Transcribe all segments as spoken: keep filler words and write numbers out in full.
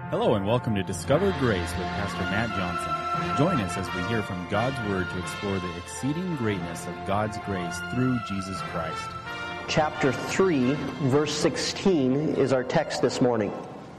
Hello and welcome to Discover Grace with Pastor Matt Johnson. Join us as we hear from God's Word to explore the exceeding greatness of God's grace through Jesus Christ. Chapter three, verse sixteen is our text this morning.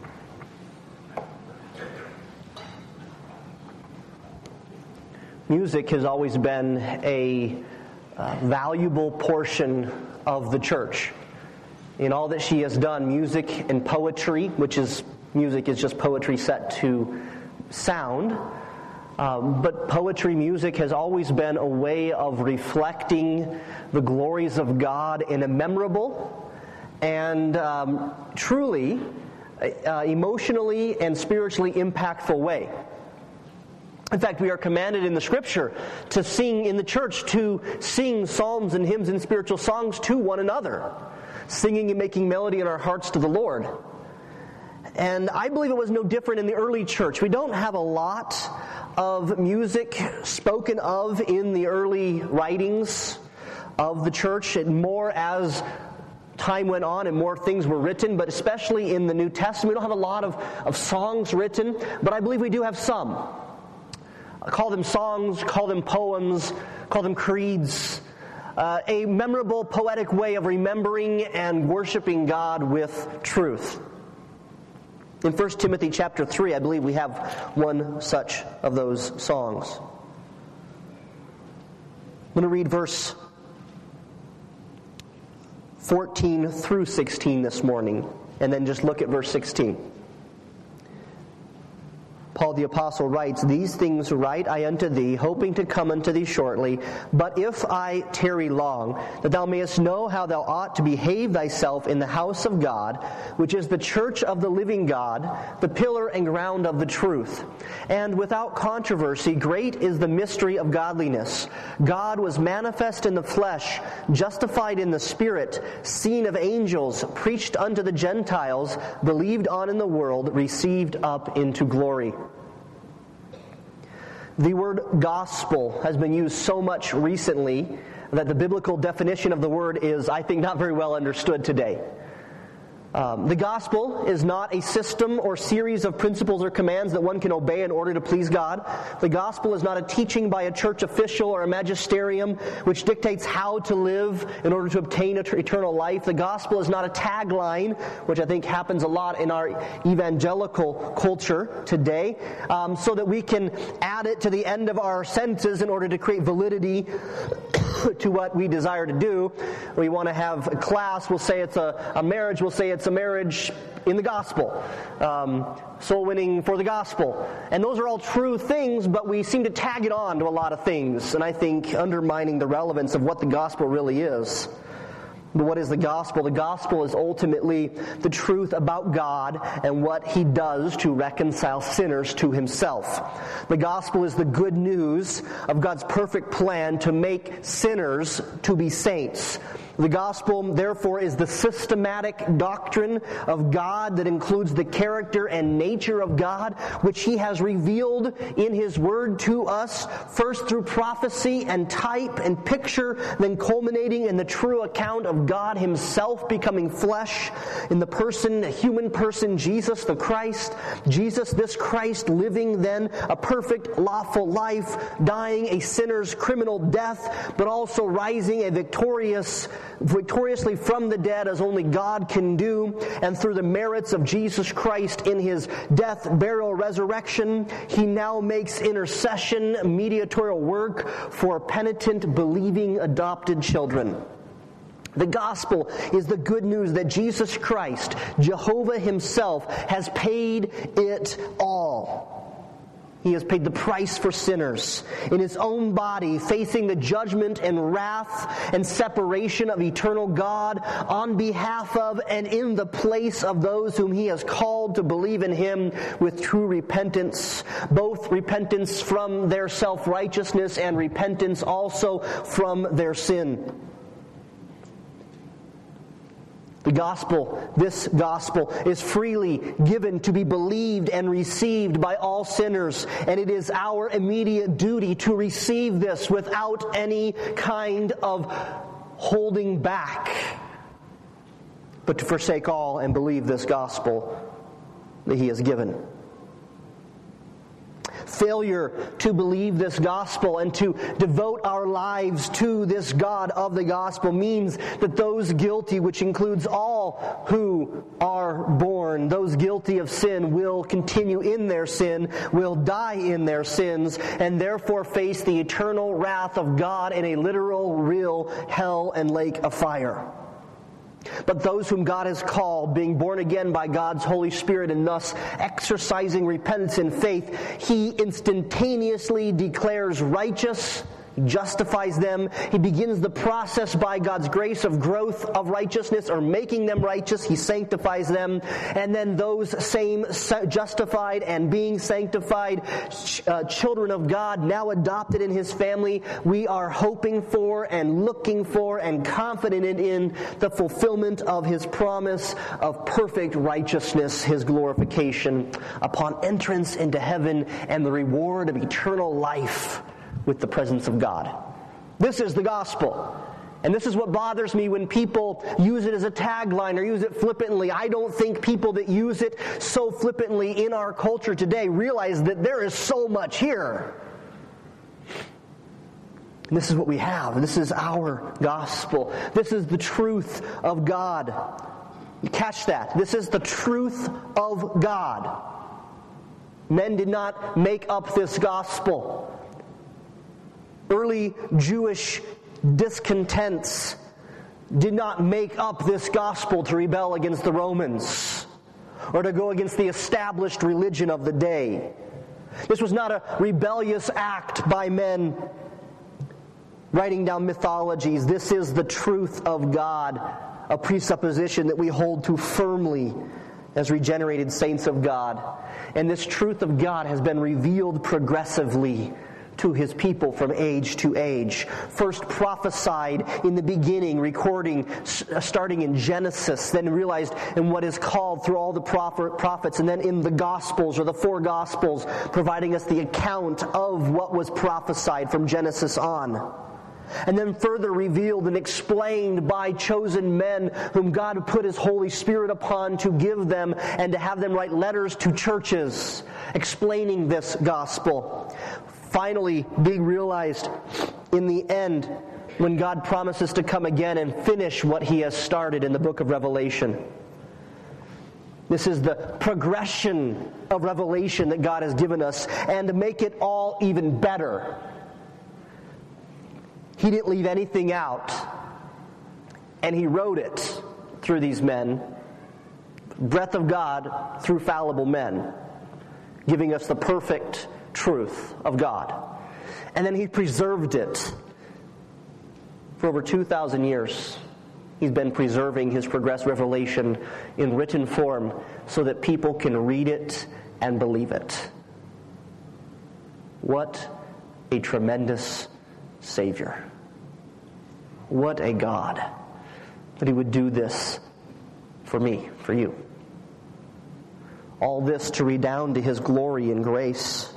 Music has always been a uh, valuable portion of the church. In all that she has done, music and poetry, which is music is just poetry set to sound. Um, but poetry, music has always been a way of reflecting the glories of God in a memorable and um, truly uh, emotionally and spiritually impactful way. In fact, we are commanded in the Scripture to sing in the church, to sing psalms and hymns and spiritual songs to one another, singing and making melody in our hearts to the Lord. And I believe it was no different in the early church. We don't have a lot of music spoken of in the early writings of the church, and more as time went on and more things were written, but especially in the New Testament, we don't have a lot of, of songs written, but I believe we do have some. Call them songs, call them poems, call them creeds. Uh, a memorable, poetic way of remembering and worshiping God with truth. In First Timothy chapter three, I believe we have one such of those songs. I'm going to read verse fourteen through sixteen this morning, and then just look at verse sixteen. Paul the Apostle writes, "These things write I unto thee, hoping to come unto thee shortly. But if I tarry long, that thou mayest know how thou ought to behave thyself in the house of God, which is the church of the living God, the pillar and ground of the truth. And without controversy, great is the mystery of godliness. God was manifest in the flesh, justified in the spirit, seen of angels, preached unto the Gentiles, believed on in the world, received up into glory." The word gospel has been used so much recently that the biblical definition of the word is, I think, not very well understood today. Um, the gospel is not a system or series of principles or commands that one can obey in order to please God. The gospel is not a teaching by a church official or a magisterium which dictates how to live in order to obtain eternal life. The gospel is not a tagline, which I think happens a lot in our evangelical culture today, um, so that we can add it to the end of our sentences in order to create validity to what we desire to do. We want to have a class, we'll say it's a, a marriage, we'll say it's a marriage in the gospel. Um, soul winning for the gospel. And those are all true things, but we seem to tag it on to a lot of things, and I think undermining the relevance of what the gospel really is. But what is the gospel? The gospel is ultimately the truth about God and what He does to reconcile sinners to Himself. The gospel is the good news of God's perfect plan to make sinners to be saints. The gospel, therefore, is the systematic doctrine of God that includes the character and nature of God, which He has revealed in His Word to us, first through prophecy and type and picture, then culminating in the true account of God Himself becoming flesh in the person, human person, Jesus the Christ. Jesus, this Christ, living then a perfect, lawful life, dying a sinner's criminal death, but also rising a victorious victoriously from the dead as only God can do, and through the merits of Jesus Christ in His death, burial, resurrection, He now makes intercession, mediatorial work for penitent, believing, adopted children. The gospel is the good news that Jesus Christ, Jehovah Himself, has paid it all. He has paid the price for sinners in His own body, facing the judgment and wrath and separation of eternal God on behalf of and in the place of those whom He has called to believe in Him with true repentance, both repentance from their self-righteousness and repentance also from their sin. The gospel, this gospel, is freely given to be believed and received by all sinners, and it is our immediate duty to receive this without any kind of holding back, but to forsake all and believe this gospel that He has given. failure to believe this gospel and to devote our lives to this God of the gospel means that those guilty, which includes all who are born, those guilty of sin will continue in their sin, will die in their sins, and therefore face the eternal wrath of God in a literal, real hell and lake of fire. But those whom God has called, being born again by God's Holy Spirit and thus exercising repentance and faith, He instantaneously declares righteous, justifies them. He begins the process by God's grace of growth of righteousness, or making them righteous. He sanctifies them. And then those same justified and being sanctified uh, children of God, now adopted in His family, we are hoping for and looking for and confident in the fulfillment of His promise of perfect righteousness, His glorification, upon entrance into heaven and the reward of eternal life with the presence of God. This is the gospel. And this is what bothers me when people use it as a tagline or use it flippantly. I don't think people that use it so flippantly in our culture today realize that there is so much here. And this is what we have. This is our gospel. This is the truth of God. Catch that. This is the truth of God. Men did not make up this gospel. Early Jewish discontents did not make up this gospel to rebel against the Romans or to go against the established religion of the day. This was not a rebellious act by men writing down mythologies. This is the truth of God, a presupposition that we hold to firmly as regenerated saints of God. And this truth of God has been revealed progressively to His people from age to age. First prophesied in the beginning, recording, starting in Genesis, then realized in what is called through all the prophets, and then in the Gospels, or the four Gospels, providing us the account of what was prophesied from Genesis on. And then further revealed and explained by chosen men whom God put His Holy Spirit upon to give them and to have them write letters to churches explaining this gospel. Finally being realized in the end when God promises to come again and finish what He has started in the book of Revelation. This is the progression of revelation that God has given us, and to make it all even better, He didn't leave anything out, and He wrote it through these men, breath of God through fallible men, giving us the perfect truth of God. And then He preserved it for over two thousand years. He's been preserving His progressive revelation in written form so that people can read it and believe it. What a tremendous Savior. What a God that He would do this for me, for you. All this to redound to His glory and grace.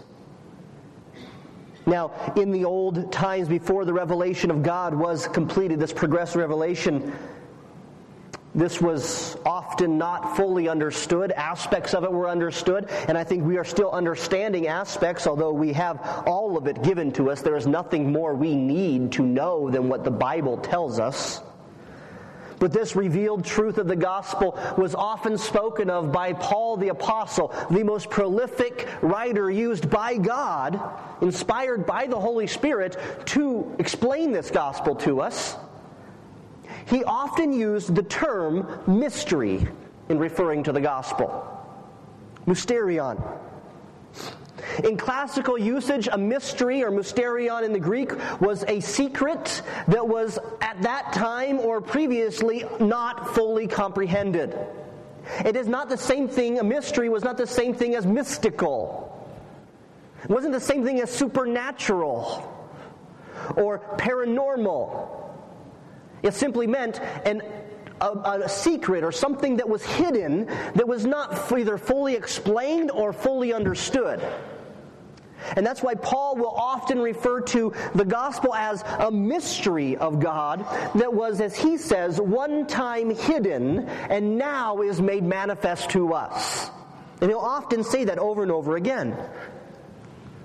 Now, in the old times before the revelation of God was completed, this progressive revelation, this was often not fully understood. Aspects of it were understood, and I think we are still understanding aspects, although we have all of it given to us. There is nothing more we need to know than what the Bible tells us. But this revealed truth of the gospel was often spoken of by Paul the Apostle, the most prolific writer used by God, inspired by the Holy Spirit, to explain this gospel to us. He often used the term mystery in referring to the gospel. Mysterion. In classical usage, a mystery, or mysterion in the Greek, was a secret that was at that time or previously not fully comprehended. It is not the same thing, a mystery was not the same thing as mystical. It wasn't the same thing as supernatural or paranormal. It simply meant an A, a secret or something that was hidden, that was not either fully explained or fully understood. And that's why Paul will often refer to the gospel as a mystery of God that was, as he says, one time hidden and now is made manifest to us. And he'll often say that over and over again.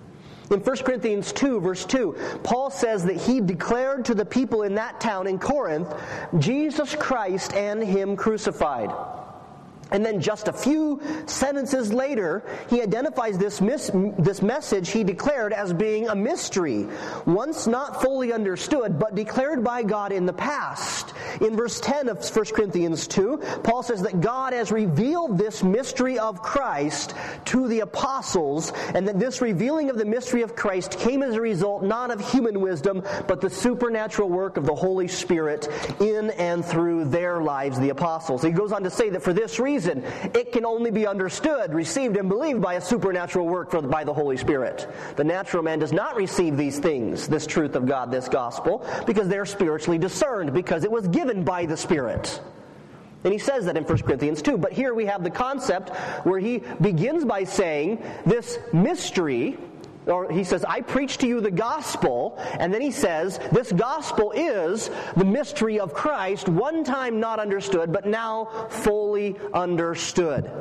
In First Corinthians two, verse two, Paul says that he declared to the people in that town in Corinth, Jesus Christ and Him crucified. And then just a few sentences later, he identifies this mis- this message he declared as being a mystery, once not fully understood, but declared by God in the past. In verse ten of First Corinthians two, Paul says that God has revealed this mystery of Christ to the apostles, and that this revealing of the mystery of Christ came as a result not of human wisdom, but the supernatural work of the Holy Spirit in and through their lives, the apostles. He goes on to say that for this reason, it can only be understood, received, and believed by a supernatural work for, by the Holy Spirit. The natural man does not receive these things, this truth of God, this gospel, because they're spiritually discerned, because it was given by the Spirit. And he says that in First Corinthians two. But here we have the concept where he begins by saying this mystery, or he says, I preach to you the gospel, and then he says, this gospel is the mystery of Christ, one time not understood, but now fully understood.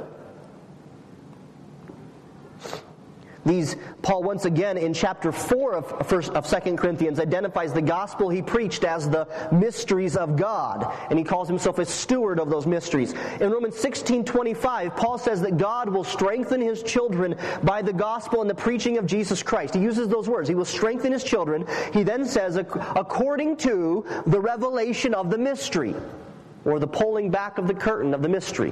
These, Paul once again in chapter four of, first, of Second Corinthians identifies the gospel he preached as the mysteries of God, and he calls himself a steward of those mysteries. In Romans sixteen twenty-five, Paul says that God will strengthen His children by the gospel and the preaching of Jesus Christ. He uses those words. He will strengthen His children. He then says, according to the revelation of the mystery, or the pulling back of the curtain of the mystery.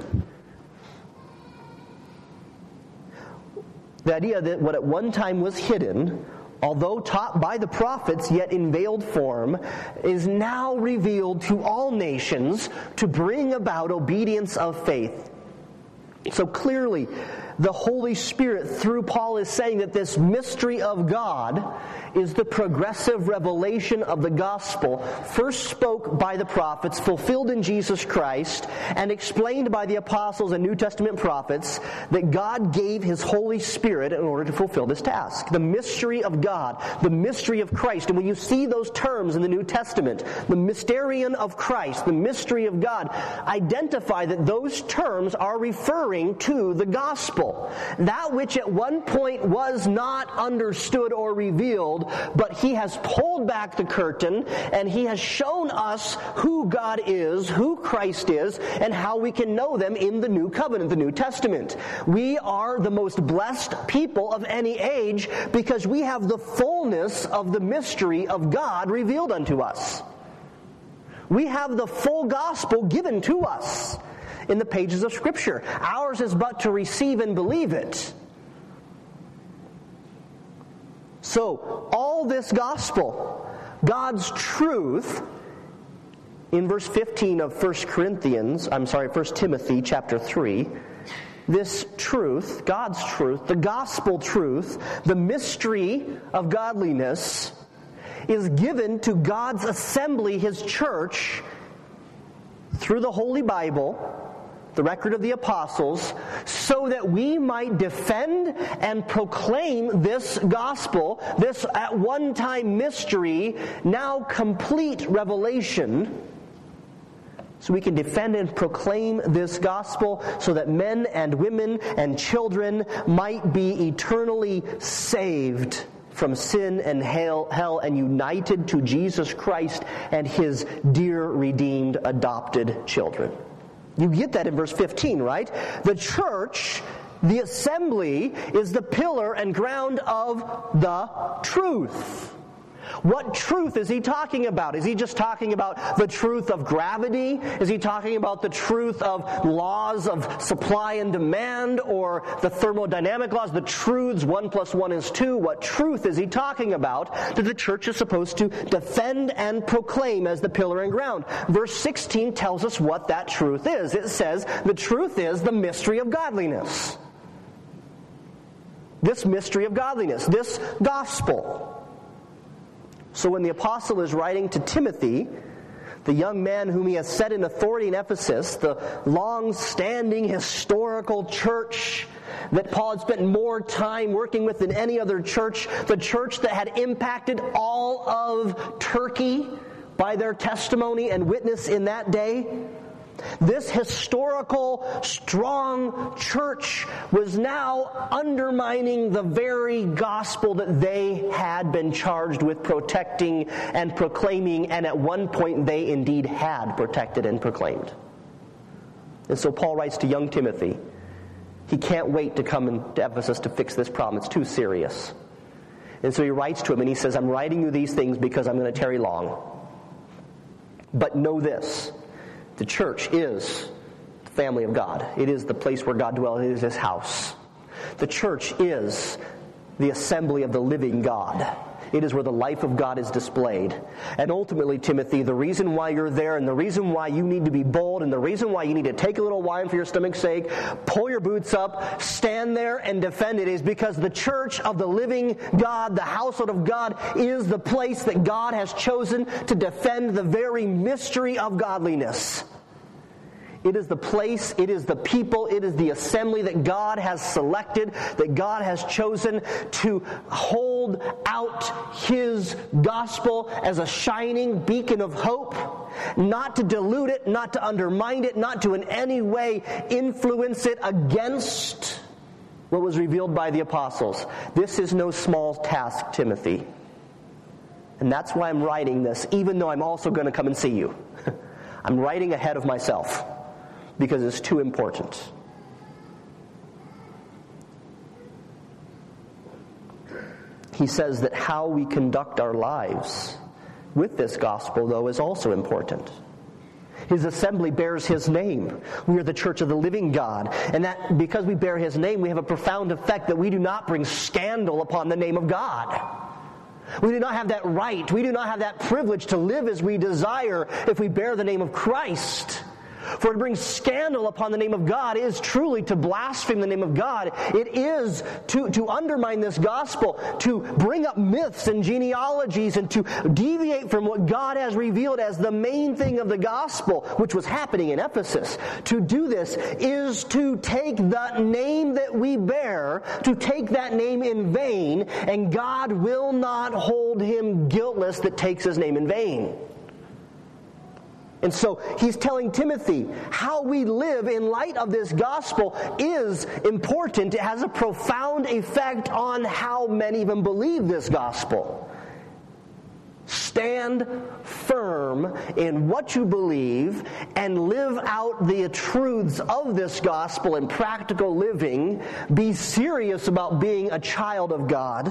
The idea that what at one time was hidden, although taught by the prophets, yet in veiled form, is now revealed to all nations to bring about obedience of faith. So clearly, the Holy Spirit, through Paul, is saying that this mystery of God is the progressive revelation of the gospel, first spoke by the prophets, fulfilled in Jesus Christ, and explained by the apostles and New Testament prophets, that God gave His Holy Spirit in order to fulfill this task. The mystery of God, the mystery of Christ. And when you see those terms in the New Testament, the mysterion of Christ, the mystery of God, identify that those terms are referring to the gospel. That which at one point was not understood or revealed, but He has pulled back the curtain and He has shown us who God is, who Christ is, and how we can know them in the New Covenant, the New Testament. We are the most blessed people of any age because we have the fullness of the mystery of God revealed unto us. We have the full gospel given to us in the pages of Scripture. Ours is but to receive and believe it. So, all this gospel, God's truth, in verse fifteen of First Corinthians, I'm sorry, First Timothy chapter three, this truth, God's truth, the gospel truth, the mystery of godliness, is given to God's assembly, His church, through the Holy Bible, the record of the apostles, so that we might defend and proclaim this gospel, this at one time mystery, now complete revelation. So we can defend and proclaim this gospel so that men and women and children might be eternally saved from sin and hell, hell and united to Jesus Christ and His dear, redeemed, adopted children. You get that in verse fifteen, right? The church, the assembly, is the pillar and ground of the truth. What truth is he talking about? Is he just talking about the truth of gravity? Is he talking about the truth of laws of supply and demand, or the thermodynamic laws, the truths, one plus one is two? What truth is he talking about that the church is supposed to defend and proclaim as the pillar and ground? Verse sixteen tells us what that truth is. It says the truth is the mystery of godliness. This mystery of godliness, this gospel. So when the apostle is writing to Timothy, the young man whom he has set in authority in Ephesus, the long-standing historical church that Paul had spent more time working with than any other church, the church that had impacted all of Turkey by their testimony and witness in that day, This historical, strong church was now undermining the very gospel that they had been charged with protecting and proclaiming, and at one point they indeed had protected and proclaimed. And so Paul writes to young Timothy, he can't wait to come into Ephesus to fix this problem. It's too serious. And so he writes to him and he says, I'm writing you these things because I'm going to tarry long. But know this. The church is the family of God. It is the place where God dwells. It is His house. The church is the assembly of the living God. It is where the life of God is displayed. And ultimately, Timothy, the reason why you're there and the reason why you need to be bold and the reason why you need to take a little wine for your stomach's sake, pull your boots up, stand there and defend it is because the church of the living God, the household of God, is the place that God has chosen to defend the very mystery of godliness. It is the place, it is the people, it is the assembly that God has selected, that God has chosen to hold out His gospel as a shining beacon of hope, not to dilute it, not to undermine it, not to in any way influence it against what was revealed by the apostles. This is no small task, Timothy. And that's why I'm writing this, even though I'm also going to come and see you. I'm writing ahead of myself. Because it's too important. He says that how we conduct our lives with this gospel, though, is also important. His assembly bears His name. We are the church of the living God. And that because we bear His name, we have a profound effect that we do not bring scandal upon the name of God. We do not have that right. We do not have that privilege to live as we desire if we bear the name of Christ. For to bring scandal upon the name of God is truly to blaspheme the name of God. It is to, to undermine this gospel, to bring up myths and genealogies and to deviate from what God has revealed as the main thing of the gospel, which was happening in Ephesus. To do this is to take the name that we bear, to take that name in vain, and God will not hold him guiltless that takes His name in vain. And so he's telling Timothy how we live in light of this gospel is important. It has a profound effect on how many of them believe this gospel. Stand firm in what you believe and live out the truths of this gospel in practical living. Be serious about being a child of God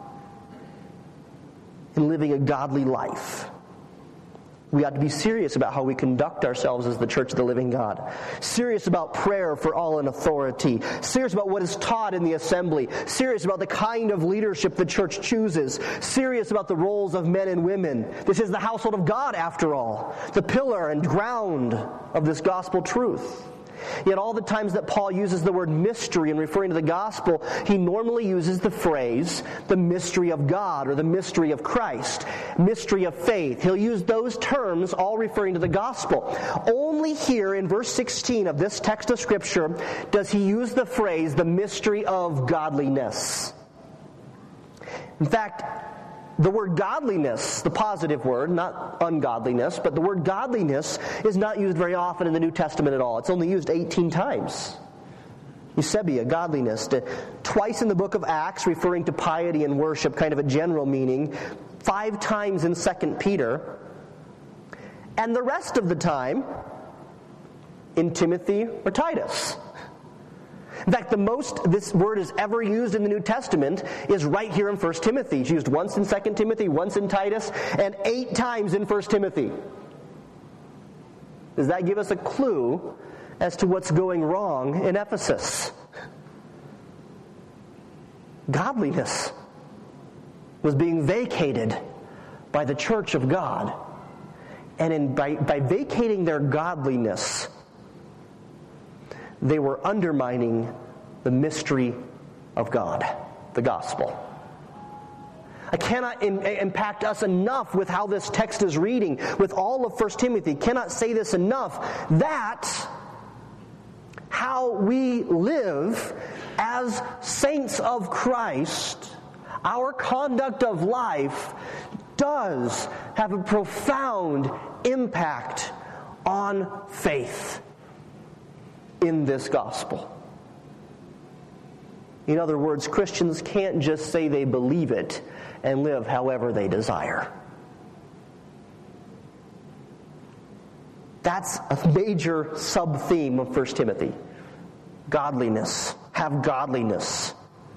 and living a godly life. We ought to be serious about how we conduct ourselves as the church of the living God. Serious about prayer for all in authority. Serious about what is taught in the assembly. Serious about the kind of leadership the church chooses. Serious about the roles of men and women. This is the household of God, after all. The pillar and ground of this gospel truth. Yet all the times that Paul uses the word mystery in referring to the gospel, he normally uses the phrase, the mystery of God, or the mystery of Christ, mystery of faith. He'll use those terms all referring to the gospel. Only here in verse sixteen of this text of Scripture does he use the phrase, the mystery of godliness. In fact, the word godliness, the positive word, not ungodliness, but the word godliness is not used very often in the New Testament at all. It's only used eighteen times. Eusebia, godliness. Twice in the book of Acts, referring to piety and worship, kind of a general meaning. Five times in Second Peter. And the rest of the time in Timothy or Titus. In fact, the most this word is ever used in the New Testament is right here in First Timothy. It's used once in Second Timothy, once in Titus, and eight times in First Timothy. Does that give us a clue as to what's going wrong in Ephesus? Godliness was being vacated by the church of God. And in, by, by vacating their godliness, they were undermining the mystery of God, the gospel. I cannot in, impact us enough with how this text is reading, with all of First Timothy. Cannot say this enough, that how we live as saints of Christ, our conduct of life does have a profound impact on faith in this gospel. In other words, Christians can't just say they believe it and live however they desire. That's a major sub-theme of First Timothy. Godliness. Have godliness.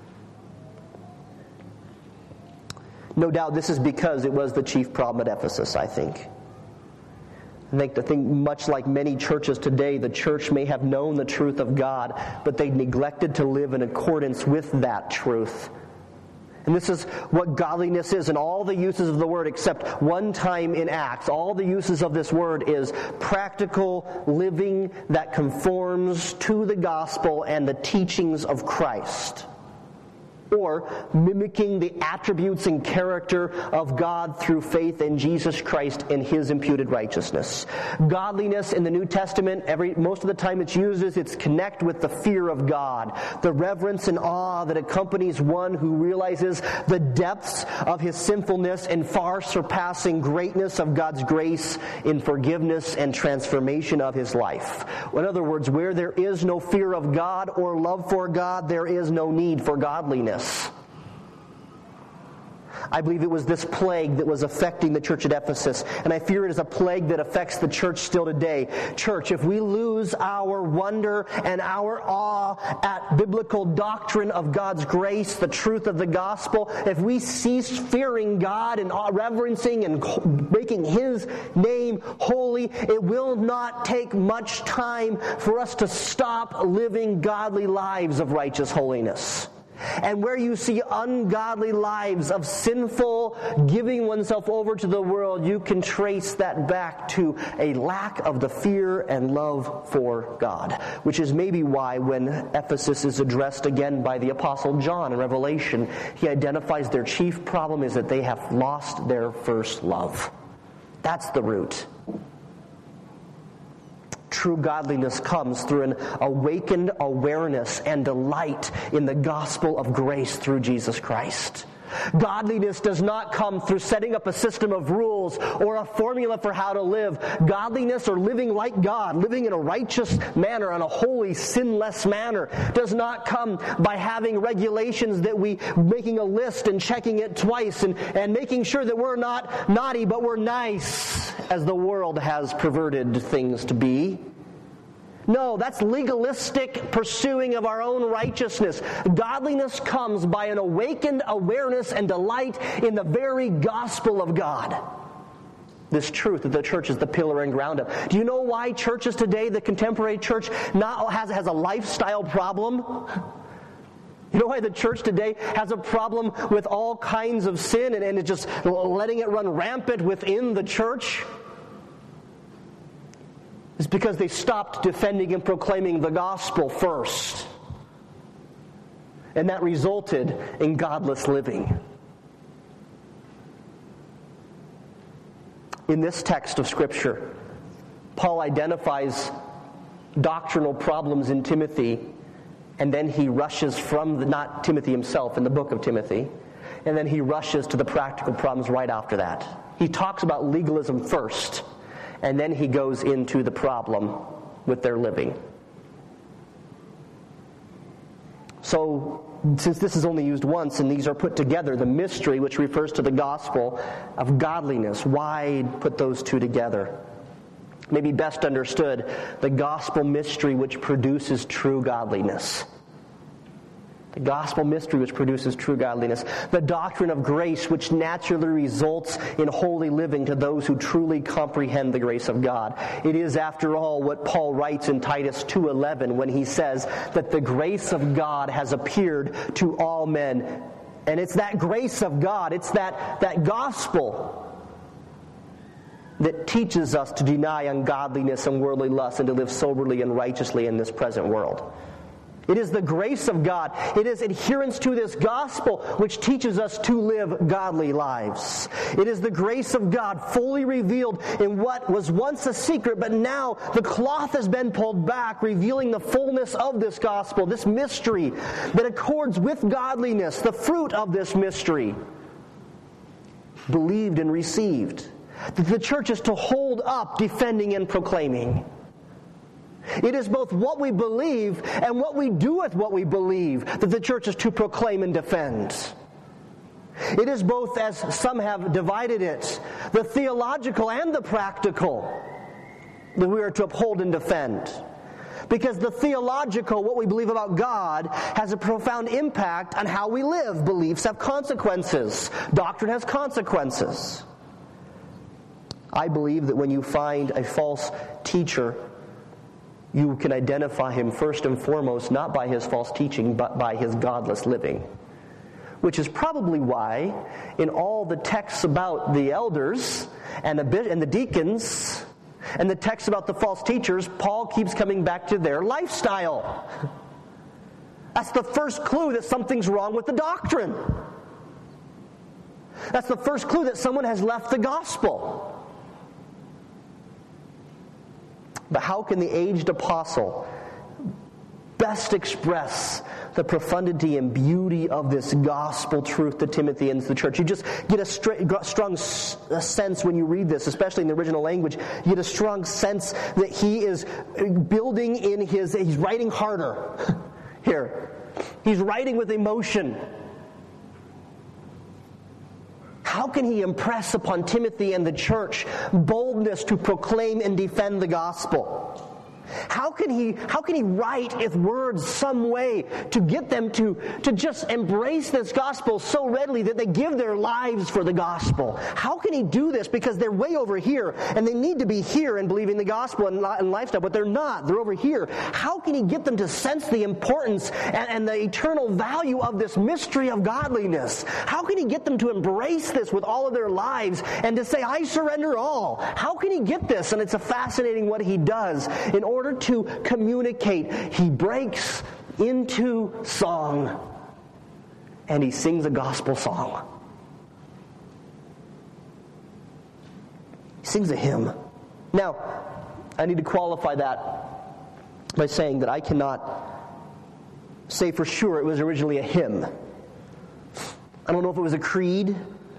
No doubt this is because it was the chief problem at Ephesus, I think. I think, I think much like many churches today, the church may have known the truth of God, but they neglected to live in accordance with that truth. And this is what godliness is in all the uses of the word except one time in Acts. All the uses of this word is practical living that conforms to the gospel and the teachings of Christ, or mimicking the attributes and character of God through faith in Jesus Christ and His imputed righteousness. Godliness in the New Testament, every most of the time it's used as it's connect with the fear of God, the reverence and awe that accompanies one who realizes the depths of his sinfulness and far surpassing greatness of God's grace in forgiveness and transformation of his life. In other words, where there is no fear of God or love for God, there is no need for godliness. I believe it was this plague that was affecting the church at Ephesus, and I fear it is a plague that affects the church still today. Church, if we lose our wonder and our awe at biblical doctrine of God's grace, the truth of the gospel, if we cease fearing God and reverencing and making His name holy, it will not take much time for us to stop living godly lives of righteous holiness. And where you see ungodly lives of sinful giving oneself over to the world, you can trace that back to a lack of the fear and love for God, which is maybe why when Ephesus is addressed again by the Apostle John in Revelation, he identifies their chief problem is that they have lost their first love. That's the root. True godliness comes through an awakened awareness and delight in the gospel of grace through Jesus Christ. Godliness does not come through setting up a system of rules or a formula for how to live. Godliness, or living like God, living in a righteous manner, on a holy, sinless manner, does not come by having regulations that we, making a list and checking it twice and, and making sure that we're not naughty but we're nice, as the world has perverted things to be. No, that's legalistic pursuing of our own righteousness. Godliness comes by an awakened awareness and delight in the very gospel of God. This truth that the church is the pillar and ground of. Do you know why churches today, the contemporary church, not has, has a lifestyle problem? You know why the church today has a problem with all kinds of sin and, and it's just letting it run rampant within the church? It's because they stopped defending and proclaiming the gospel first. And that resulted in godless living. In this text of Scripture, Paul identifies doctrinal problems in Timothy, and then he rushes from, the, not Timothy himself, in the book of Timothy, and then he rushes to the practical problems right after that. He talks about legalism first, and then he goes into the problem with their living. So, since this is only used once and these are put together, the mystery, which refers to the gospel of godliness, why put those two together? Maybe best understood, the gospel mystery which produces true godliness. The gospel mystery which produces true godliness. The doctrine of grace which naturally results in holy living to those who truly comprehend the grace of God. It is, after all, what Paul writes in Titus two eleven when he says that the grace of God has appeared to all men. And it's that grace of God, it's that, that gospel that teaches us to deny ungodliness and worldly lust and to live soberly and righteously in this present world. It is the grace of God. It is adherence to this gospel which teaches us to live godly lives. It is the grace of God fully revealed in what was once a secret, but now the cloth has been pulled back, revealing the fullness of this gospel, this mystery that accords with godliness, the fruit of this mystery, believed and received. that the church is to hold up defending and proclaiming. It is both what we believe and what we do with what we believe that the church is to proclaim and defend. It is both, as some have divided it, the theological and the practical that we are to uphold and defend. Because the theological, what we believe about God, has a profound impact on how we live. Beliefs have consequences. Doctrine has consequences. I believe that when you find a false teacher, you can identify him first and foremost not by his false teaching, but by his godless living. Which is probably why in all the texts about the elders and the, and the deacons and the texts about the false teachers, Paul keeps coming back to their lifestyle. That's the first clue that something's wrong with the doctrine. That's the first clue that someone has left the gospel. But how can the aged apostle best express the profundity and beauty of this gospel truth to Timothy and the church? You just get a stra- strong s- a sense when you read this, especially in the original language, you get a strong sense that he is building in his, he's writing harder here. He's writing with emotion. How can he impress upon Timothy and the church boldness to proclaim and defend the gospel? How can he how can he write with words some way to get them to, to just embrace this gospel so readily that they give their lives for the gospel? How can he do this? Because they're way over here, and they need to be here and believing the gospel and, and lifestyle, but they're not. They're over here. How can he get them to sense the importance and, and the eternal value of this mystery of godliness? How can he get them to embrace this with all of their lives and to say, I surrender all? How can he get this? And it's a fascinating what he does in order to communicate. He breaks into song and he sings a gospel song. He sings a hymn. Now, I need to qualify that by saying that I cannot say for sure it was originally a hymn. I don't know if it was a creed,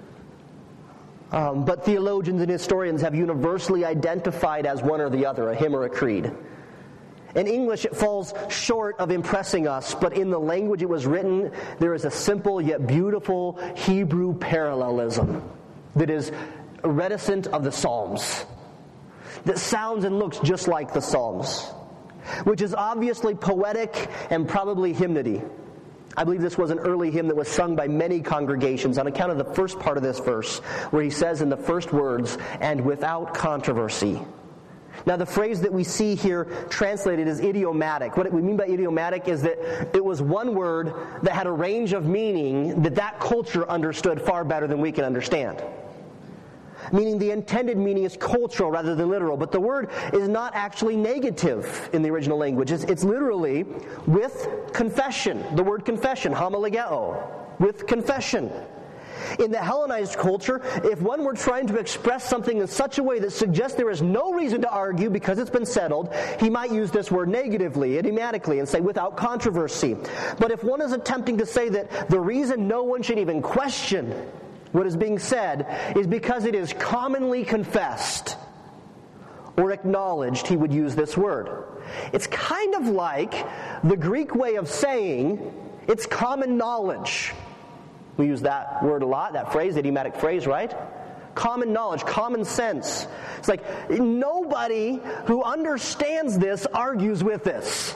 um, but theologians and historians have universally identified as one or the other, a hymn or a creed. In English, it falls short of impressing us, but in the language it was written, there is a simple yet beautiful Hebrew parallelism that is reminiscent of the Psalms, that sounds and looks just like the Psalms, which is obviously poetic and probably hymnody. I believe this was an early hymn that was sung by many congregations on account of the first part of this verse, where he says in the first words, "and without controversy." Now, the phrase that we see here translated is idiomatic. What we mean by idiomatic is that it was one word that had a range of meaning that that culture understood far better than we can understand. Meaning the intended meaning is cultural rather than literal. But the word is not actually negative in the original language. It's, it's literally with confession. The word confession, homologeo, with confession. In the Hellenized culture, if one were trying to express something in such a way that suggests there is no reason to argue because it's been settled, he might use this word negatively, idiomatically, and say without controversy. But if one is attempting to say that the reason no one should even question what is being said is because it is commonly confessed or acknowledged, he would use this word. It's kind of like the Greek way of saying it's common knowledge. We use that word a lot, that phrase, the idiomatic phrase, right? Common knowledge, common sense. It's like nobody who understands this argues with this.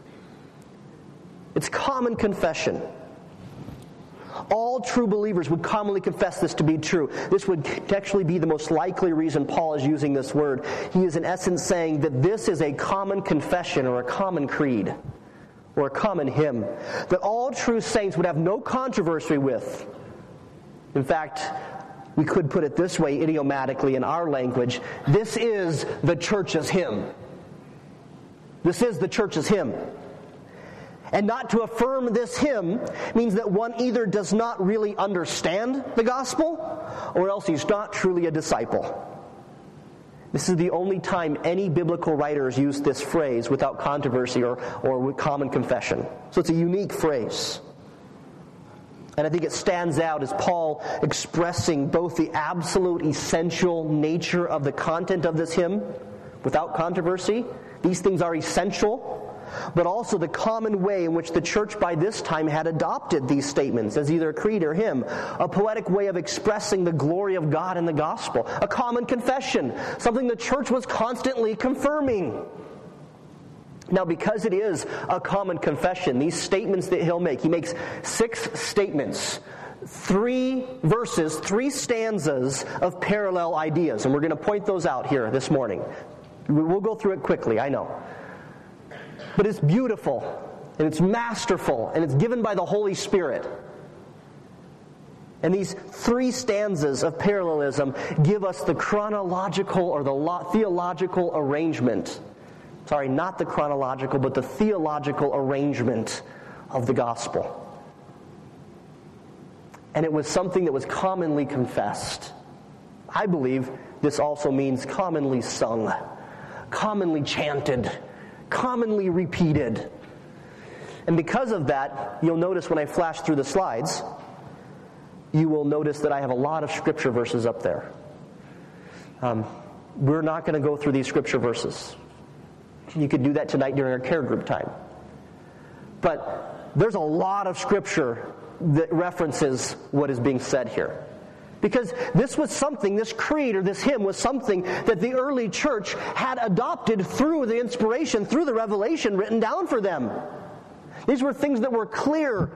It's common confession. All true believers would commonly confess this to be true. This would actually be the most likely reason Paul is using this word. He is in essence saying that this is a common confession or a common creed or a common hymn that all true saints would have no controversy with. In fact, we could put it this way idiomatically in our language. This is the church's hymn. This is the church's hymn. And not to affirm this hymn means that one either does not really understand the gospel or else he's not truly a disciple. This is the only time any biblical writers use this phrase without controversy or, or with common confession. So it's a unique phrase. And I think it stands out as Paul expressing both the absolute essential nature of the content of this hymn, without controversy. These things are essential, but also the common way in which the church by this time had adopted these statements as either a creed or hymn, a poetic way of expressing the glory of God in the gospel, a common confession, something the church was constantly confirming. Now, because it is a common confession, these statements that he'll make, he makes six statements, three verses, three stanzas of parallel ideas, and we're going to point those out here this morning. We'll go through it quickly, I know. But it's beautiful, and it's masterful, and it's given by the Holy Spirit. And these three stanzas of parallelism give us the chronological or the theological arrangement. Sorry, not the chronological, but the theological arrangement of the gospel. And it was something that was commonly confessed. I believe this also means commonly sung, commonly chanted, commonly repeated. And because of that, you'll notice when I flash through the slides, you will notice that I have a lot of scripture verses up there. Um, we're not going to go through these scripture verses. You could do that tonight during our care group time. But there's a lot of scripture that references what is being said here. Because this was something, this creed or this hymn was something that the early church had adopted through the inspiration, through the revelation written down for them. These were things that were clear,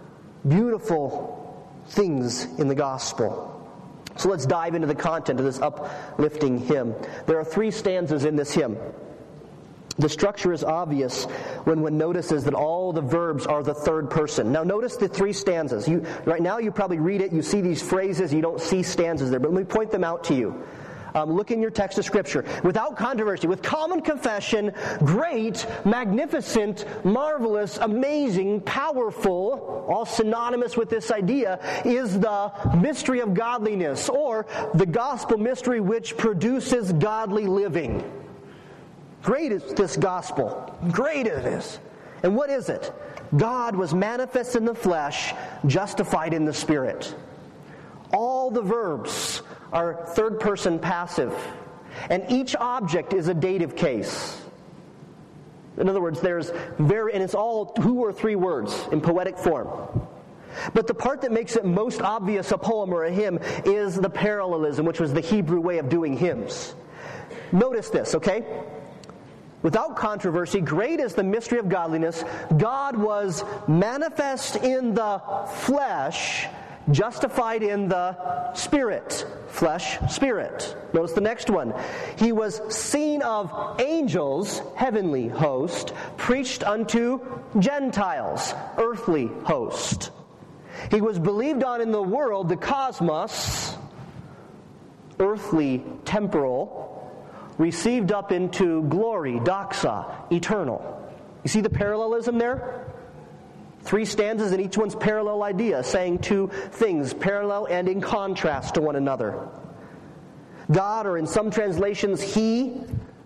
beautiful things in the gospel. So let's dive into the content of this uplifting hymn. There are three stanzas in this hymn. The structure is obvious when one notices that all the verbs are the third person. Now notice the three stanzas. You, right now you probably read it, you see these phrases, you don't see stanzas there, but let me point them out to you. Um, look in your text of Scripture. Without controversy, with common confession, great, magnificent, marvelous, amazing, powerful, all synonymous with this idea, is the mystery of godliness, or the gospel mystery which produces godly living. Great is this gospel. Great it is. And what is it? God was manifest in the flesh, justified in the Spirit. All the verbs are third person passive. And each object is a dative case. In other words, there's very, and it's all two or three words in poetic form. But the part that makes it most obvious a poem or a hymn is the parallelism, which was the Hebrew way of doing hymns. Notice this, okay? Without controversy, great is the mystery of godliness. God was manifest in the flesh, justified in the spirit. Flesh, spirit. Notice the next one. He was seen of angels, heavenly host, preached unto Gentiles, earthly host. He was believed on in the world, the cosmos, earthly, temporal, received up into glory, doxa, eternal. You see the parallelism there? Three stanzas and each one's parallel idea, saying two things, parallel and in contrast to one another. God, or in some translations, He.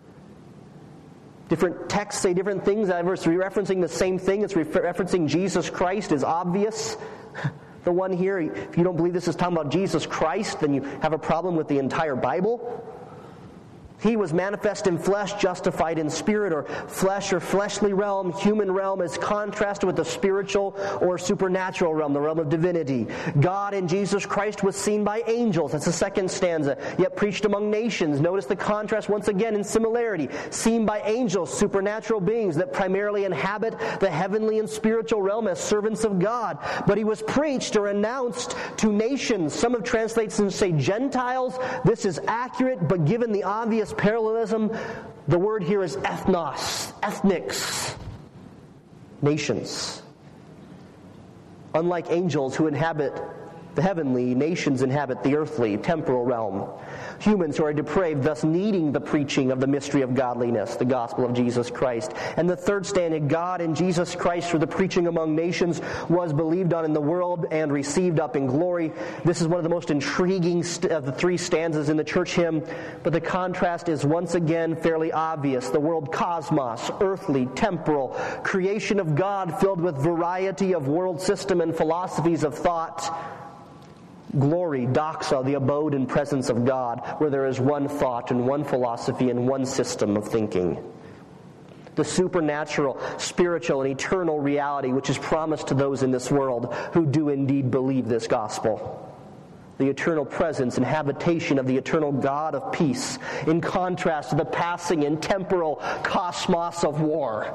Different texts say different things. It's referencing the same thing. It's referencing Jesus Christ is obvious. The one here, if you don't believe this is talking about Jesus Christ, then you have a problem with the entire Bible. He was manifest in flesh, justified in spirit, or flesh or fleshly realm, human realm, is contrasted with the spiritual or supernatural realm, the realm of divinity. God in Jesus Christ was seen by angels. That's the second stanza. Yet preached among nations. Notice the contrast once again in similarity. Seen by angels, supernatural beings that primarily inhabit the heavenly and spiritual realm as servants of God. But he was preached or announced to nations. Some have translated and say Gentiles. This is accurate, but given the obvious parallelism, the word here is ethnos, ethnics, nations. Unlike angels who inhabit The heavenly nations inhabit the earthly, temporal realm. Humans who are depraved, thus needing the preaching of the mystery of godliness, the gospel of Jesus Christ. And the third standard, God in Jesus Christ for the preaching among nations was believed on in the world and received up in glory. This is one of the most intriguing st- of the three stanzas in the church hymn, but the contrast is once again fairly obvious. The world cosmos, earthly, temporal, creation of God filled with variety of world system and philosophies of thought. Glory, doxa, the abode and presence of God, where there is one thought and one philosophy and one system of thinking. The supernatural, spiritual, and eternal reality which is promised to those in this world who do indeed believe this gospel. The eternal presence and habitation of the eternal God of peace, in contrast to the passing and temporal cosmos of war.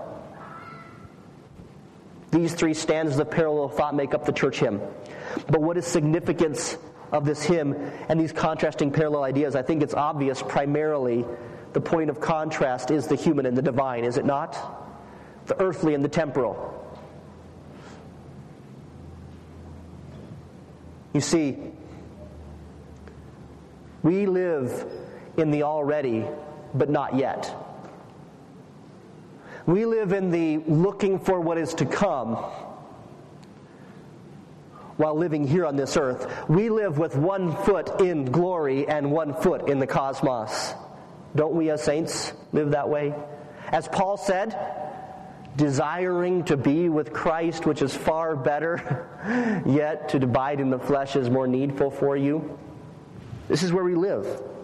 These three stanzas of parallel thought make up the church hymn. But what is significance of this hymn and these contrasting parallel ideas? I think it's obvious. Primarily, the point of contrast is the human and the divine, is it not? The earthly and the temporal. You see, we live in the already, but not yet. We live in the looking for what is to come, while living here on this earth. We live with one foot in glory and one foot in the cosmos. Don't we as saints live that way? As Paul said, desiring to be with Christ, which is far better, yet to abide in the flesh is more needful for you. This is where we live.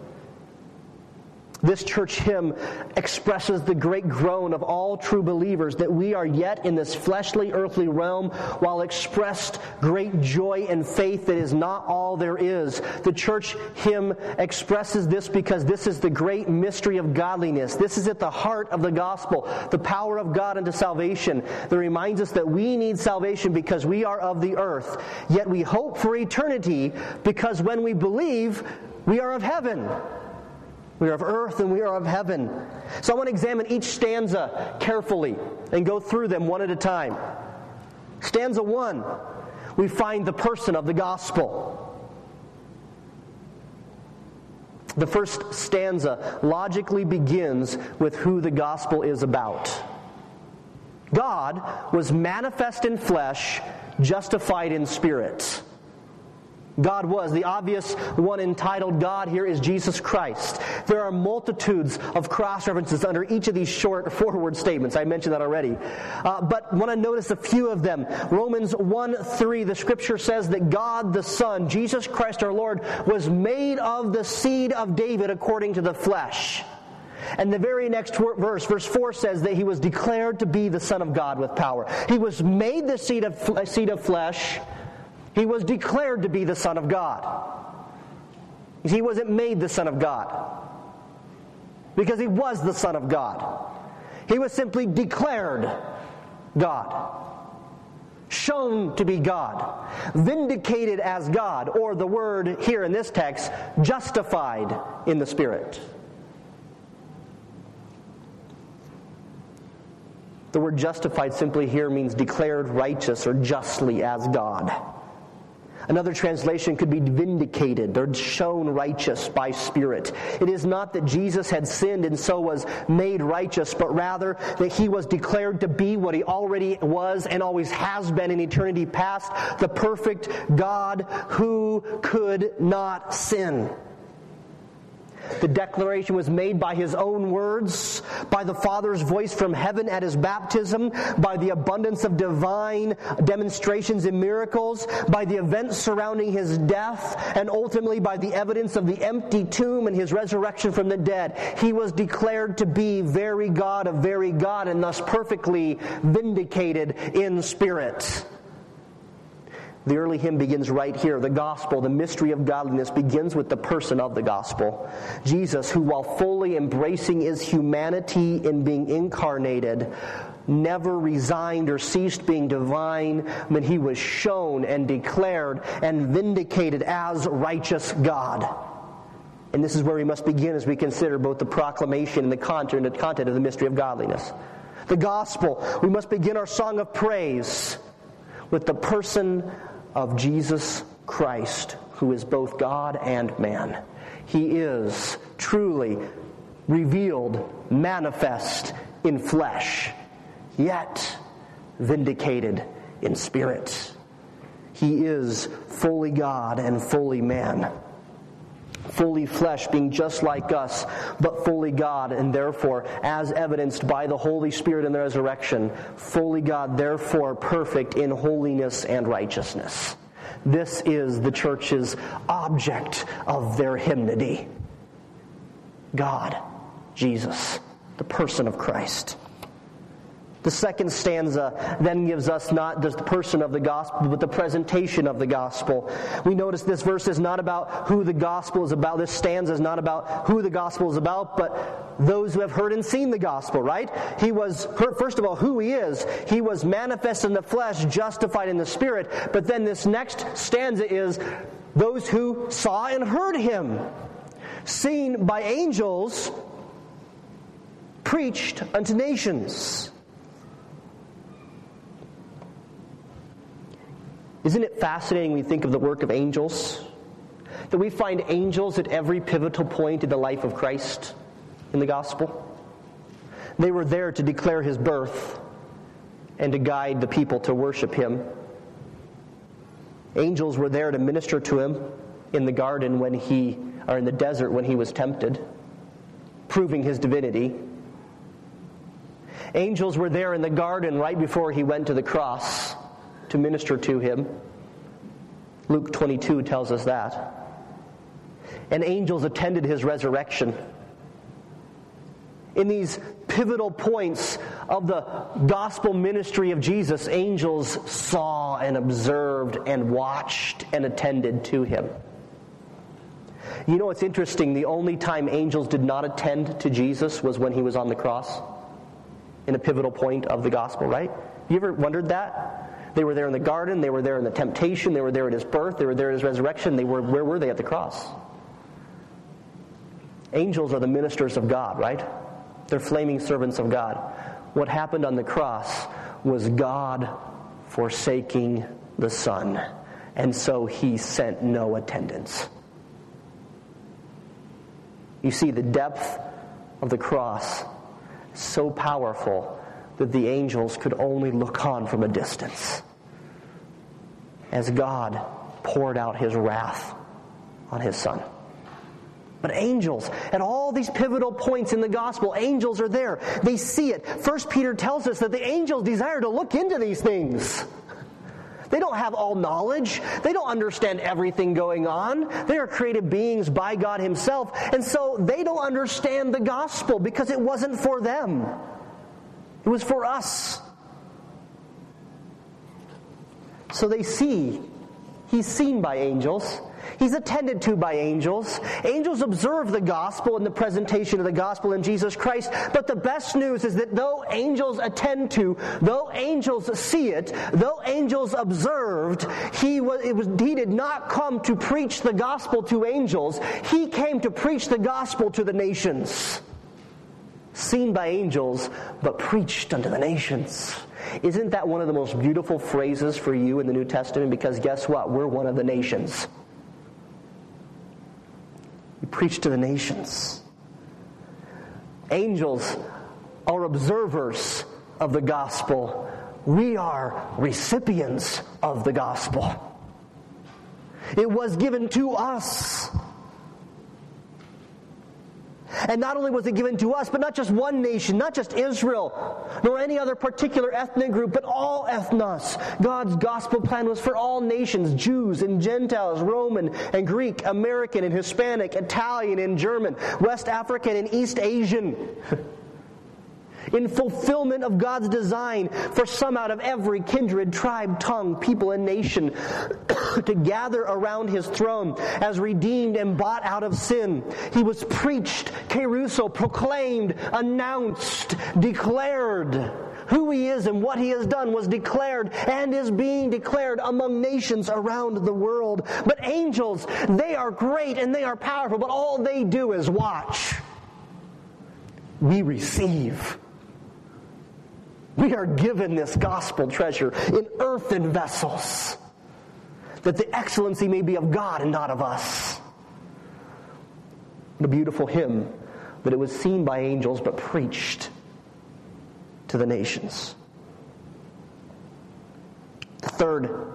This church hymn expresses the great groan of all true believers that we are yet in this fleshly, earthly realm, while expressed great joy and faith that is not all there is. The church hymn expresses this because this is the great mystery of godliness. This is at the heart of the gospel, the power of God unto salvation that reminds us that we need salvation because we are of the earth, yet we hope for eternity because when we believe, we are of heaven. We are of earth and we are of heaven. So I want to examine each stanza carefully and go through them one at a time. Stanza one, we find the person of the gospel. The first stanza logically begins with who the gospel is about. God was manifest in flesh, justified in spirit. God was. The obvious one entitled God here is Jesus Christ. There are multitudes of cross-references under each of these short forward statements. I mentioned that already. Uh, but I want to notice a few of them. Romans one three, the scripture says that God the Son, Jesus Christ our Lord, was made of the seed of David according to the flesh. And the very next verse, verse four, says that he was declared to be the Son of God with power. He was made the seed of, seed of flesh. He was declared to be the Son of God. He wasn't made the Son of God, because he was the Son of God. He was simply declared God, shown to be God, vindicated as God, or the word here in this text, justified in the Spirit. The word justified simply here means declared righteous or justly as God. Another translation could be vindicated or shown righteous by Spirit. It is not that Jesus had sinned and so was made righteous, but rather that he was declared to be what he already was and always has been in eternity past, the perfect God who could not sin. The declaration was made by his own words, by the Father's voice from heaven at his baptism, by the abundance of divine demonstrations and miracles, by the events surrounding his death, and ultimately by the evidence of the empty tomb and his resurrection from the dead. He was declared to be very God of very God, and thus perfectly vindicated in spirit. The early hymn begins right here. The gospel, the mystery of godliness, begins with the person of the gospel. Jesus, who while fully embracing his humanity in being incarnated, never resigned or ceased being divine, but he was shown and declared and vindicated as righteous God. And this is where we must begin as we consider both the proclamation and the content, and the content of the mystery of godliness. The gospel, we must begin our song of praise with the person of Jesus Christ, who is both God and man. He is truly revealed, manifest in flesh, yet vindicated in spirit. He is fully God and fully man. Fully flesh, being just like us, but fully God, and therefore, as evidenced by the Holy Spirit in the resurrection, fully God, therefore perfect in holiness and righteousness. This is the church's object of their hymnody. God, Jesus, the person of Christ. The second stanza then gives us not just the person of the gospel, but the presentation of the gospel. We notice this verse is not about who the gospel is about. This stanza is not about who the gospel is about, but those who have heard and seen the gospel, right? He was, first of all, who he is. He was manifest in the flesh, justified in the spirit. But then this next stanza is those who saw and heard him, seen by angels, preached unto nations. Isn't it fascinating when we think of the work of angels? That we find angels at every pivotal point in the life of Christ in the gospel. They were there to declare his birth and to guide the people to worship him. Angels were there to minister to him in the garden when he, or in the desert when he was tempted, proving his divinity. Angels were there in the garden right before he went to the cross to minister to him. Luke twenty-two tells us that. And angels attended his resurrection. In these pivotal points of the gospel ministry of Jesus, angels saw and observed and watched and attended to him. You know, it's interesting, the only time angels did not attend to Jesus was when he was on the cross, in a pivotal point of the gospel, right? You ever wondered that? They were there in the garden, they were there in the temptation, they were there at his birth, they were there at his resurrection. They were, where were they? At the cross. Angels are the ministers of God, right? They're flaming servants of God. What happened on the cross was God forsaking the Son, and so he sent no attendants. You see, the depth of the cross is so powerful that the angels could only look on from a distance as God poured out his wrath on his Son. But angels, at all these pivotal points in the gospel, angels are there. They see it. First Peter tells us that the angels desire to look into these things. They don't have all knowledge. They don't understand everything going on. They are created beings by God himself. And so they don't understand the gospel because it wasn't for them. It was for us. So they see. He's seen by angels. He's attended to by angels. Angels observe the gospel and the presentation of the gospel in Jesus Christ. But the best news is that though angels attend to, though angels see it, though angels observed, he was, it was, he did not come to preach the gospel to angels. He came to preach the gospel to the nations. Seen by angels, but preached unto the nations. Isn't that one of the most beautiful phrases for you in the New Testament? Because guess what? We're one of the nations. We preach to the nations. Angels are observers of the gospel. We are recipients of the gospel. It was given to us. And not only was it given to us, but not just one nation, not just Israel, nor any other particular ethnic group, but all ethnos. God's gospel plan was for all nations, Jews and Gentiles, Roman and Greek, American and Hispanic, Italian and German, West African and East Asian. In fulfillment of God's design for some out of every kindred, tribe, tongue, people, and nation to gather around his throne as redeemed and bought out of sin. He was preached, keruso, proclaimed, announced, declared. Who he is and what he has done was declared and is being declared among nations around the world. But angels, they are great and they are powerful, but all they do is watch. We receive. We are given this gospel treasure in earthen vessels. that the excellency may be of God and not of us. What a beautiful hymn, that it was seen by angels but preached to the nations. The third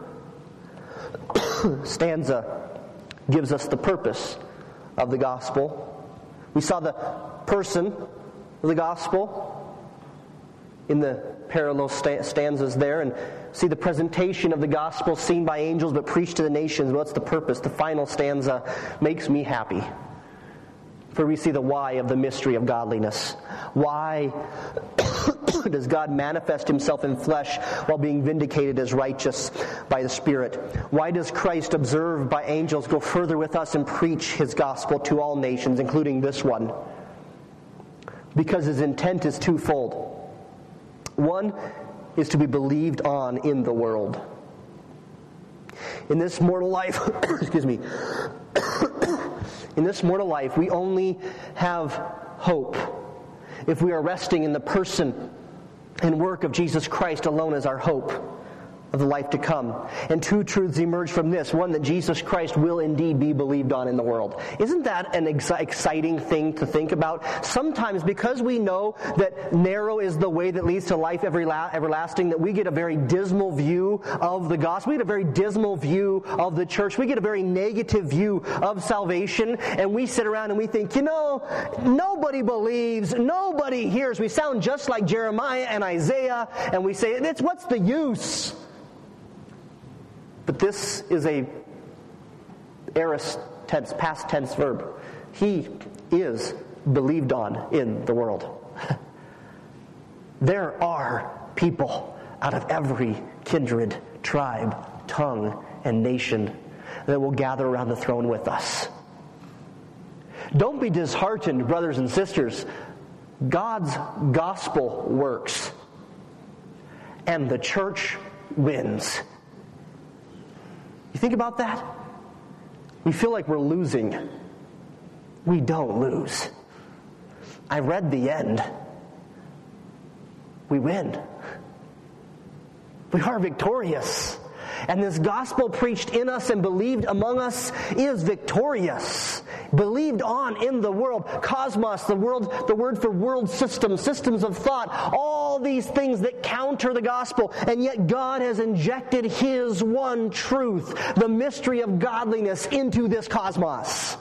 stanza gives us the purpose of the gospel. We saw the person of the gospel in the parallel stanzas there, and see the presentation of the gospel seen by angels but preached to the nations. What's the purpose? The final stanza makes me happy. For we see the why of the mystery of godliness. Why does God manifest himself in flesh while being vindicated as righteous by the Spirit? Why does Christ, observed by angels, go further with us and preach his gospel to all nations, including this one? Because his intent is twofold. One is to be believed on in the world. In this mortal life, excuse me, in this mortal life, we only have hope if we are resting in the person and work of Jesus Christ alone as our hope of the life to come. And two truths emerge from this. One, that Jesus Christ will indeed be believed on in the world. Isn't that an ex- exciting thing to think about? Sometimes, because we know that narrow is the way that leads to life everla- everlasting, that we get a very dismal view of the gospel. We get a very dismal view of the church. We get a very negative view of salvation. And we sit around and we think, you know, nobody believes, nobody hears. We sound just like Jeremiah and Isaiah. And we say, it's what's the use? But this is a aorist tense, past tense verb. He is believed on in the world. There are people out of every kindred, tribe, tongue, and nation that will gather around the throne with us. Don't be disheartened, brothers and sisters. God's gospel works, and the church wins. You think about that? We feel like we're losing. We don't lose. I read the end. We win. We are victorious. And this gospel preached in us and believed among us is victorious. Believed on in the world. Cosmos, the world, the word for world system, systems of thought, all these things that counter the gospel. And yet God has injected his one truth, the mystery of godliness, into this cosmos.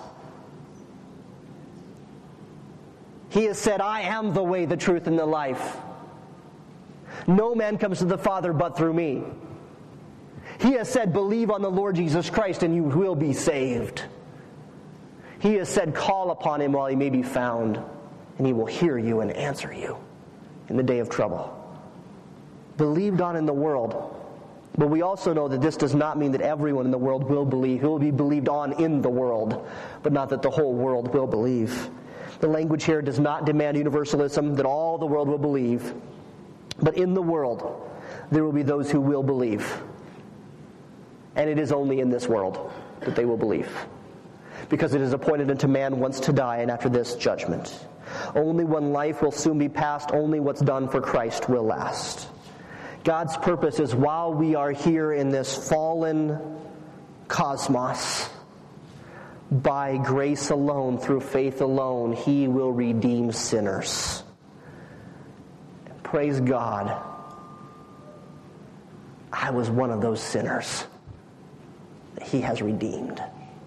He has said, I am the way, the truth, and the life. No man comes to the Father but through me. He has said, believe on the Lord Jesus Christ and you will be saved. He has said, call upon him while he may be found, and he will hear you and answer you in the day of trouble. Believed on in the world. But we also know that this does not mean that everyone in the world will believe. He will be believed on in the world, but not that the whole world will believe. The language here does not demand universalism, that all the world will believe. But in the world, there will be those who will believe. And it is only in this world that they will believe. Because it is appointed unto man once to die, and after this, judgment. Only one life will soon be passed. Only what's done for Christ will last. God's purpose is, while we are here in this fallen cosmos, by grace alone, through faith alone, he will redeem sinners. And praise God, I was one of those sinners that he has redeemed.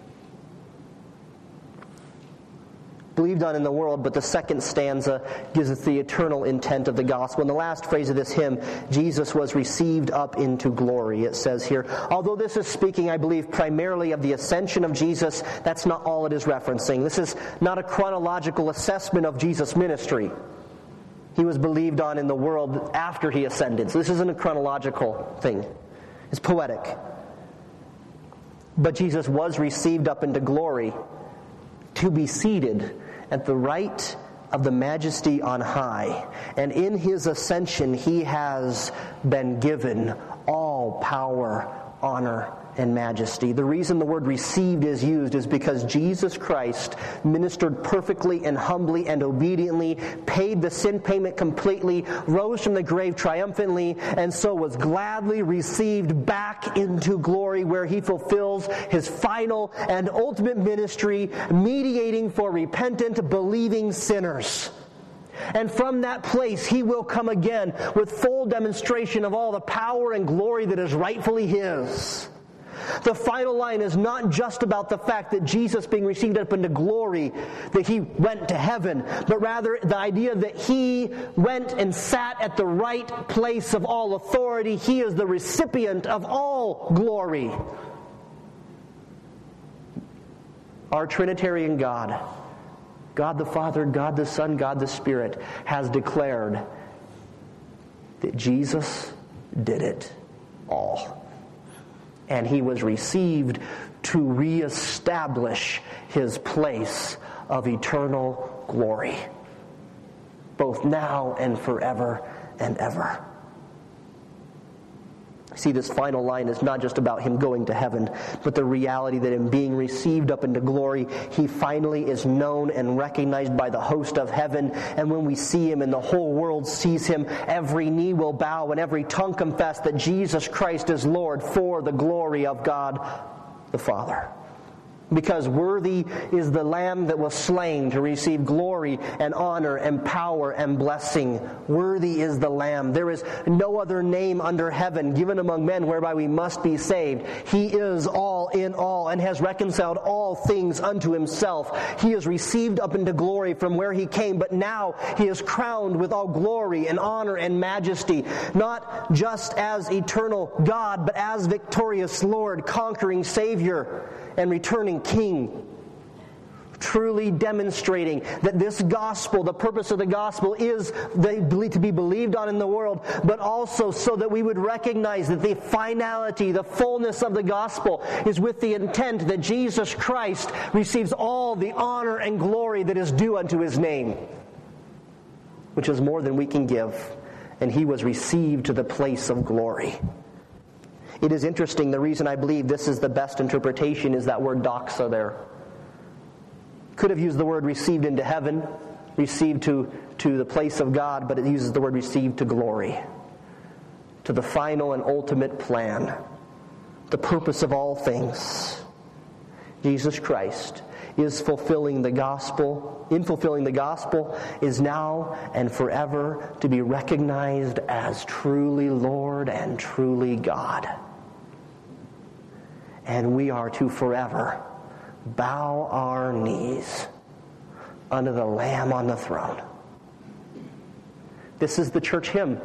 Believed on in the world, but the second stanza gives us the eternal intent of the gospel. In the last phrase of this hymn, Jesus was received up into glory, it says here. Although this is speaking, I believe, primarily of the ascension of Jesus, that's not all it is referencing. This is not a chronological assessment of Jesus' ministry. He was believed on in the world after he ascended. So this isn't a chronological thing. It's poetic. But Jesus was received up into glory to be seated at the right of the majesty on high. And in his ascension, he has been given all power, honor, and majesty. The reason the word received is used is because Jesus Christ ministered perfectly and humbly and obediently, paid the sin payment completely, rose from the grave triumphantly, and so was gladly received back into glory, where he fulfills his final and ultimate ministry, mediating for repentant, believing sinners. And from that place, he will come again with full demonstration of all the power and glory that is rightfully his. The final line is not just about the fact that Jesus being received up into glory, that he went to heaven, but rather the idea that he went and sat at the right place of all authority. He is the recipient of all glory. Our Trinitarian God, God the Father, God the Son, God the Spirit, has declared that Jesus did it all. And he was received to reestablish his place of eternal glory, both now and forever and ever. See, this final line is not just about him going to heaven, but the reality that in being received up into glory, he finally is known and recognized by the host of heaven. And when we see him and the whole world sees him, every knee will bow and every tongue confess that Jesus Christ is Lord, for the glory of God the Father. Because worthy is the Lamb that was slain to receive glory and honor and power and blessing. Worthy is the Lamb. There is no other name under heaven given among men whereby we must be saved. He is all in all and has reconciled all things unto himself. He is received up into glory from where he came, but now he is crowned with all glory and honor and majesty, not just as eternal God, but as victorious Lord, conquering Savior, and returning King, truly demonstrating that this gospel, the purpose of the gospel, is to be believed on in the world, but also so that we would recognize that the finality, the fullness of the gospel is with the intent that Jesus Christ receives all the honor and glory that is due unto his name, which is more than we can give, and he was received to the place of glory. It is interesting, the reason I believe this is the best interpretation is that word doxa there. Could have used the word received into heaven, received to, to the place of God, but it uses the word received to glory, to the final and ultimate plan, the purpose of all things. Jesus Christ is fulfilling the gospel, in fulfilling the gospel, is now and forever to be recognized as truly Lord and truly God. And we are to forever bow our knees unto the Lamb on the throne. This is the church hymn,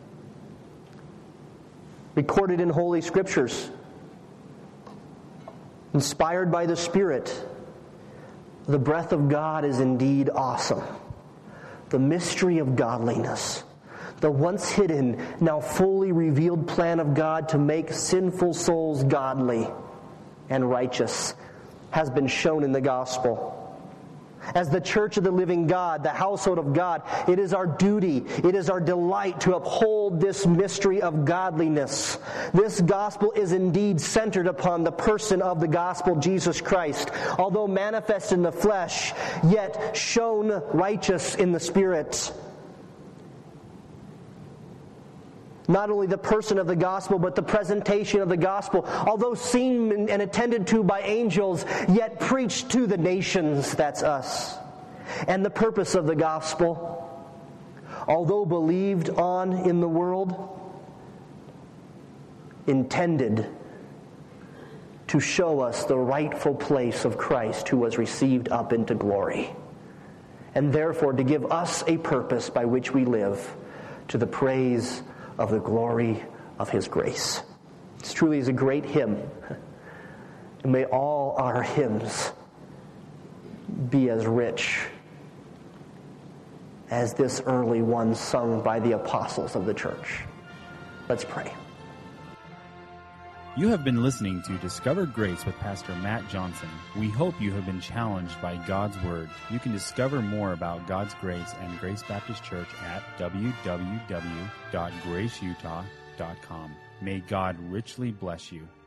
recorded in Holy Scriptures, inspired by the Spirit. The breath of God is indeed awesome. The mystery of godliness, the once hidden, now fully revealed plan of God to make sinful souls godly and righteous, has been shown in the gospel. As the church of the living God, the household of God, it is our duty, it is our delight to uphold this mystery of godliness. This gospel is indeed centered upon the person of the gospel, Jesus Christ, although manifest in the flesh, yet shown righteous in the Spirit. Not only the person of the gospel, but the presentation of the gospel, although seen and attended to by angels, yet preached to the nations, that's us. And the purpose of the gospel, although believed on in the world, intended to show us the rightful place of Christ who was received up into glory, and therefore to give us a purpose by which we live to the praise of the glory of his grace. This truly is a great hymn. And may all our hymns be as rich as this early one sung by the apostles of the church. Let's pray. You have been listening to Discover Grace with Pastor Matt Johnson. We hope you have been challenged by God's Word. You can discover more about God's grace and Grace Baptist Church at w w w dot grace utah dot com. May God richly bless you.